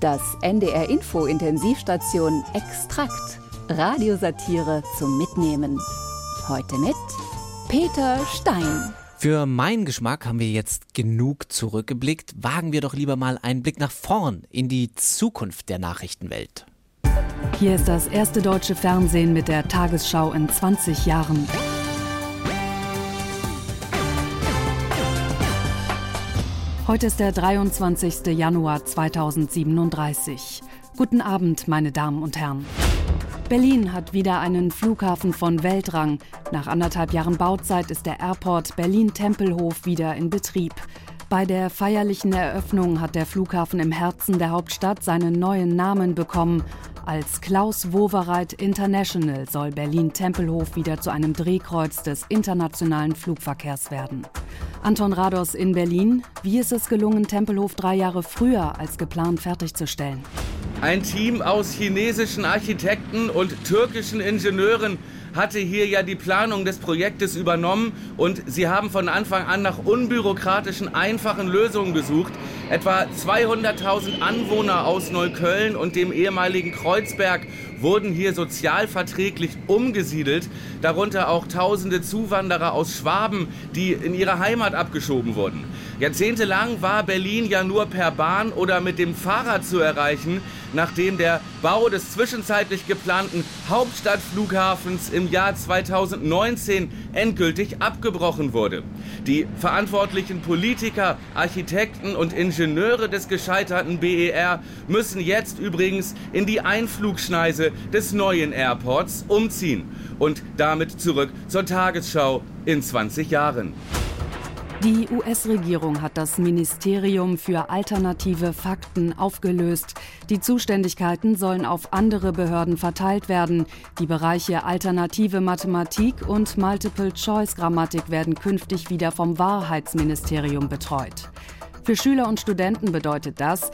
Das NDR-Info-Intensivstation Extrakt. Radiosatire zum Mitnehmen. Heute mit Peter Stein. Für meinen Geschmack haben wir jetzt genug zurückgeblickt. Wagen wir doch lieber mal einen Blick nach vorn in die Zukunft der Nachrichtenwelt. Hier ist das erste deutsche Fernsehen mit der Tagesschau in 20 Jahren. Heute ist der 23. Januar 2037. Guten Abend, meine Damen und Herren. Berlin hat wieder einen Flughafen von Weltrang. Nach 1,5 Jahren Bauzeit ist der Airport Berlin-Tempelhof wieder in Betrieb. Bei der feierlichen Eröffnung hat der Flughafen im Herzen der Hauptstadt seinen neuen Namen bekommen. Als Klaus Wowereit International soll Berlin-Tempelhof wieder zu einem Drehkreuz des internationalen Flugverkehrs werden. Anton Rados in Berlin. Wie ist es gelungen, Tempelhof 3 Jahre früher als geplant fertigzustellen? Ein Team aus chinesischen Architekten und türkischen Ingenieuren hatte hier ja die Planung des Projektes übernommen und sie haben von Anfang an nach unbürokratischen, einfachen Lösungen gesucht. Etwa 200.000 Anwohner aus Neukölln und dem ehemaligen Kreuzberg wurden hier sozialverträglich umgesiedelt, darunter auch tausende Zuwanderer aus Schwaben, die in ihre Heimat abgeschoben wurden. Jahrzehntelang war Berlin ja nur per Bahn oder mit dem Fahrrad zu erreichen, nachdem der Bau des zwischenzeitlich geplanten Hauptstadtflughafens im Jahr 2019 endgültig abgebrochen wurde. Die verantwortlichen Politiker, Architekten und Ingenieure des gescheiterten BER müssen jetzt übrigens in die Einflugschneise des neuen Airports umziehen. Und damit zurück zur Tagesschau in 20 Jahren. Die US-Regierung hat das Ministerium für alternative Fakten aufgelöst. Die Zuständigkeiten sollen auf andere Behörden verteilt werden. Die Bereiche alternative Mathematik und Multiple-Choice-Grammatik werden künftig wieder vom Wahrheitsministerium betreut. Für Schüler und Studenten bedeutet das,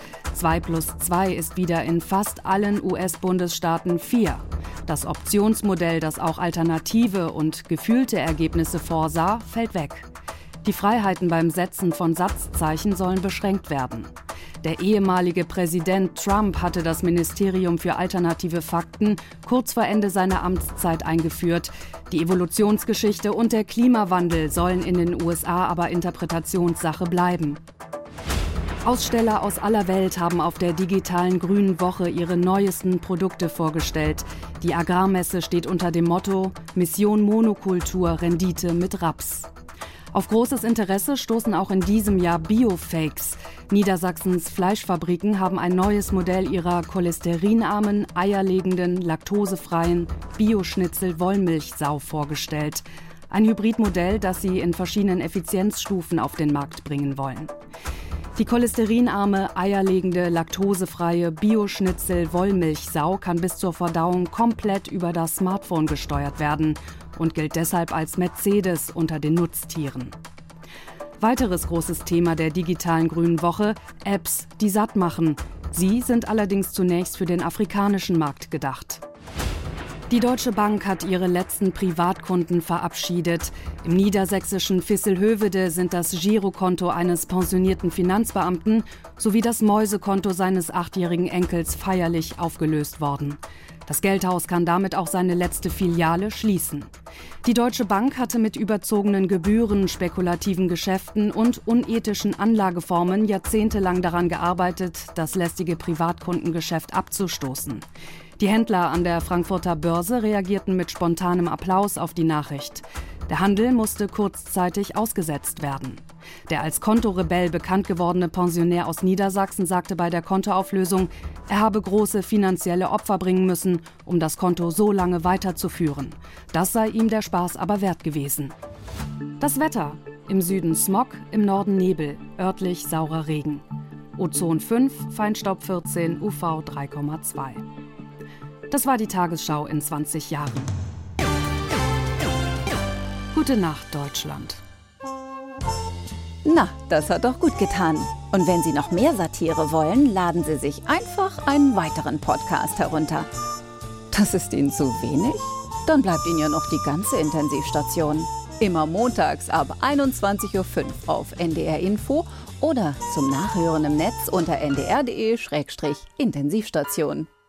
2+2 ist wieder in fast allen US-Bundesstaaten 4. Das Optionsmodell, das auch alternative und gefühlte Ergebnisse vorsah, fällt weg. Die Freiheiten beim Setzen von Satzzeichen sollen beschränkt werden. Der ehemalige Präsident Trump hatte das Ministerium für alternative Fakten kurz vor Ende seiner Amtszeit eingeführt. Die Evolutionsgeschichte und der Klimawandel sollen in den USA aber Interpretationssache bleiben. Aussteller aus aller Welt haben auf der digitalen Grünen Woche ihre neuesten Produkte vorgestellt. Die Agrarmesse steht unter dem Motto Mission Monokultur, Rendite mit Raps. Auf großes Interesse stoßen auch in diesem Jahr Biofakes. Niedersachsens Fleischfabriken haben ein neues Modell ihrer cholesterinarmen, eierlegenden, laktosefreien Bioschnitzel-Wollmilchsau vorgestellt. Ein Hybridmodell, das sie in verschiedenen Effizienzstufen auf den Markt bringen wollen. Die cholesterinarme, eierlegende, laktosefreie Bioschnitzel-Wollmilchsau kann bis zur Verdauung komplett über das Smartphone gesteuert werden und gilt deshalb als Mercedes unter den Nutztieren. Weiteres großes Thema der digitalen Grünen Woche: Apps, die satt machen. Sie sind allerdings zunächst für den afrikanischen Markt gedacht. Die Deutsche Bank hat ihre letzten Privatkunden verabschiedet. Im niedersächsischen Visselhövede sind das Girokonto eines pensionierten Finanzbeamten sowie das Mäusekonto seines 8-jährigen Enkels feierlich aufgelöst worden. Das Geldhaus kann damit auch seine letzte Filiale schließen. Die Deutsche Bank hatte mit überzogenen Gebühren, spekulativen Geschäften und unethischen Anlageformen jahrzehntelang daran gearbeitet, das lästige Privatkundengeschäft abzustoßen. Die Händler an der Frankfurter Börse reagierten mit spontanem Applaus auf die Nachricht. Der Handel musste kurzzeitig ausgesetzt werden. Der als Kontorebell bekannt gewordene Pensionär aus Niedersachsen sagte bei der Kontoauflösung, er habe große finanzielle Opfer bringen müssen, um das Konto so lange weiterzuführen. Das sei ihm der Spaß aber wert gewesen. Das Wetter: im Süden Smog, im Norden Nebel, örtlich saurer Regen. Ozon 5, Feinstaub 14, UV 3,2. Das war die Tagesschau in 20 Jahren. Gute Nacht, Deutschland. Na, das hat doch gut getan. Und wenn Sie noch mehr Satire wollen, laden Sie sich einfach einen weiteren Podcast herunter. Das ist Ihnen zu wenig? Dann bleibt Ihnen ja noch die ganze Intensivstation. Immer montags ab 21.05 Uhr auf NDR Info oder zum Nachhören im Netz unter ndr.de/Intensivstation.